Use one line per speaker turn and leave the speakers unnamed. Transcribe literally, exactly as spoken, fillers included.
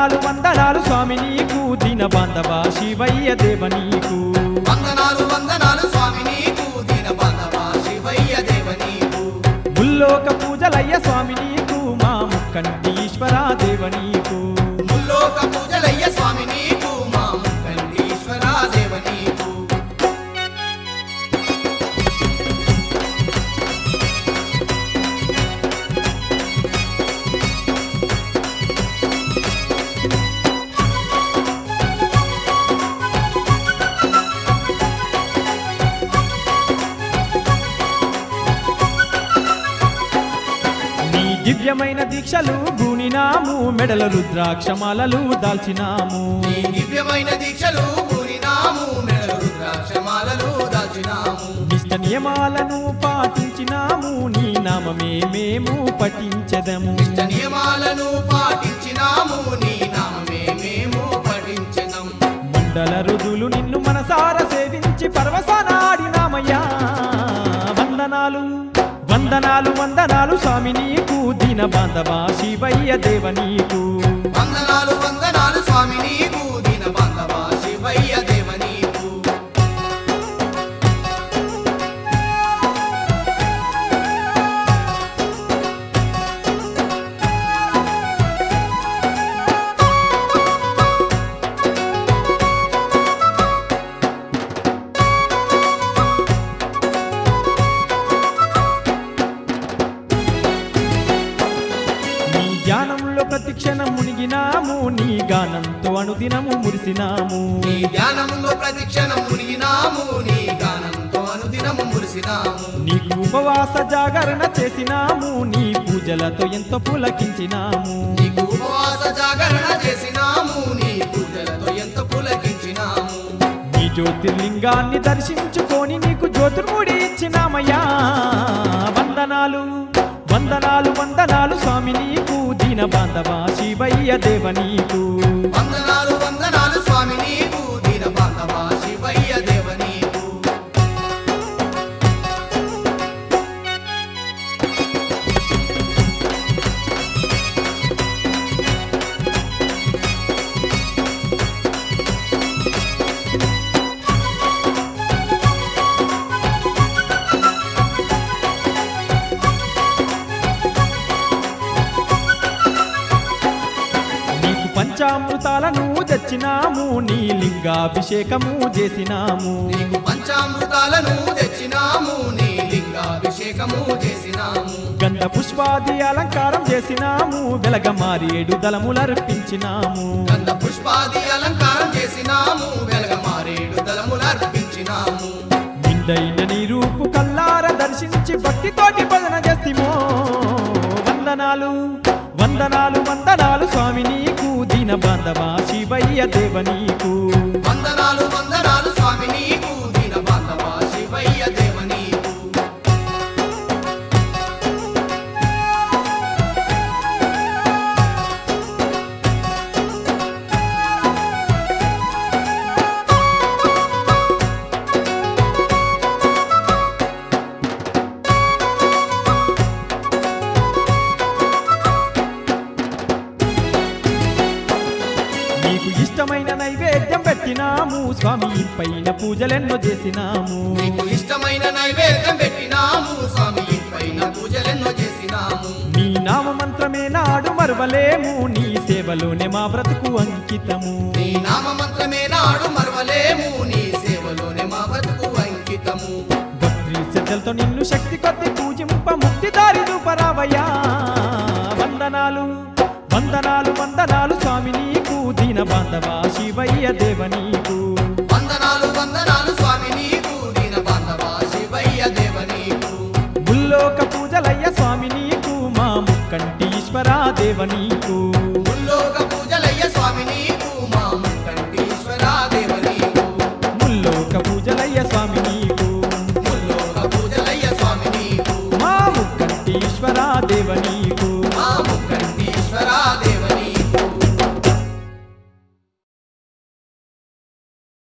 వందనాలు వందనాలు స్వామి నీకు దీన బాంధవ శివయ్య దేవ నీకు
వందనాలు వందనాలు స్వామి నీకు దీన బాంధవ శివయ్య దేవ నీకు
ముల్లోక పూజలయ్య స్వామి నీకు మా ముక్కంటీశ్వర దేవ నీకు
ముల్లోక పూజలయ్య స్వామి నీకు మా ముక్కంటీశ్వర దేవ నీకు
దివ్యమైన దీక్షలు బూనినాము మెడల రుద్రాక్షమాలలు దాల్చినాము
నీ దివ్యమైన దీక్షలు పూరినాము మెడలు రుద్రాక్షమాలలు దాల్చినాము
నిష్ట నియమాలను పాటించినాము నీ నామమే మేము పఠించెదము
ఇష్ట నియమాలను పాటించినాము నీ నామమే మేము పఠించినం
మండల రుదులు నిన్ను మనసార సేవించి పరవశనాడినామయ్యా వందనాలు వందనాలు వందనాలు స్వామి నీకు దీన బాంధవ శివయ్య దేవ నీకు
వందనాలు వందనాలు స్వామి నీకు దీన బాంధవ శివయ్య దేవ నీకు
ధ్యానంలో ప్రతిక్షణం మునిగినాము నీ గానంతో అనుదినము మురిసినాము
నీ ధ్యానంలో ప్రతిక్షణం మునిగినాము నీ గానంతో అనుదినము మురిసినాము
నీకు ఉపవాస జాగరణ చేసినాము నీ పూజలతో ఎంతో పులకించినాము
నీకు ఉపవాస జాగరణ చేసినాము నీ పూజలతో ఎంత పులకించినాము
నీ జ్యోతిర్లింగాన్ని దర్శించుకొని నీకు జ్యోతిర్ముడి ఇచ్చినామయ్యా వందనాలు వందనాలు వందనాలు స్వామి నీకు దీన బాంధవ శివయ్య దేవ నీకు
వందనాలు వందనాలు స్వామి నీకు దీన బాంధవ శివయ్య దేవ నీకు
నీకు పంచామృతాలను తెచ్చినాము నీ లింగాభిషేకము చేసినాము
నీకు పంచామృతాలను తెచ్చినాము నీ లింగాభిషేకము చేసినాము
గంధ పుష్పాది అలంకారం చేసినాము వెలగ మారేడు దళములర్పించినాము
గంధ పుష్పాది అలంకారం చేసినాము వెలగ మారేడు దళములర్పించినాము
నిండైన నీ రూపు కల్లార దర్శించి భక్తితోటి భజన చేస్తామో వందనాలు వందనాలు వందనాలు స్వామి నీకు దీన బాంధవ శివయ్య దేవ నీకు
వందనాలు వందనాలు స్వామి నీకు దీన బాంధవ శివయ్య దేవ నీకు
నీకు ఇష్టమైన నైవేద్యం పెట్టినాము స్వామి పైన పూజలెన్నో చేసినాము
నీకు ఇష్టమైన నైవేద్యం పెట్టినాము స్వామి పైన పూజలెన్నో చేసినాము
నీ నామ మంత్రమే నాడు మరువలేము నీ సేవలోనే మా బ్రతుకు అంకితము
నీ నామ మంత్రమే నాడు మరవలేము నీ సేవలోనే మా బతుకు అంకితము
భక్తి శ్రద్ధలతో నిన్ను శక్తి కొద్ది పూజింప ముక్తి దారి రూపరావయ్యా వందనాలు వందనాలు వందనాలు స్వామి నీకు దీన బాంధవ శివయ్య దేవ నీకు
వందనాలు వందనాలు స్వామి నీకు దీన బాంధవ శివయ్య దేవ నీకు
ముల్లోక పూజలయ్య స్వామి నీకు మా ముక్కంటీశ్వర దేవ నీకు
ముల్లోక పూజలయ్య స్వామి నీకు మా ముక్కంటీశ్వర దేవ నీకు
ముల్లోక పూజలయ్య స్వామి నీకు
ముల్లోక పూజలయ్య స్వామి నీకు
మా ముక్కంటీశ్వర దేవ నీకు